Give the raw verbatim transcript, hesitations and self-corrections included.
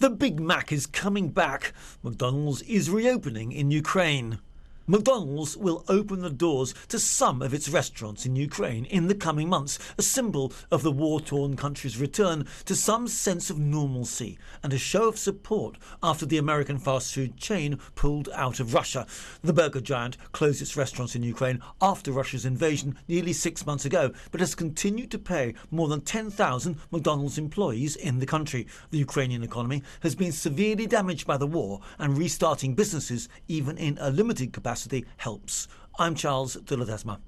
The Big Mac is coming back. McDonald's is reopening in Ukraine. McDonald's will open the doors to some of its restaurants in Ukraine in the coming months, a symbol of the war-torn country's return to some sense of normalcy and a show of support after the American fast food chain pulled out of Russia. The burger giant closed its restaurants in Ukraine after Russia's invasion nearly six months ago, but has continued to pay more than ten thousand McDonald's employees in the country. The Ukrainian economy has been severely damaged by the war, and restarting businesses, even in a limited capacity, helps. I'm Charles de Ledesma.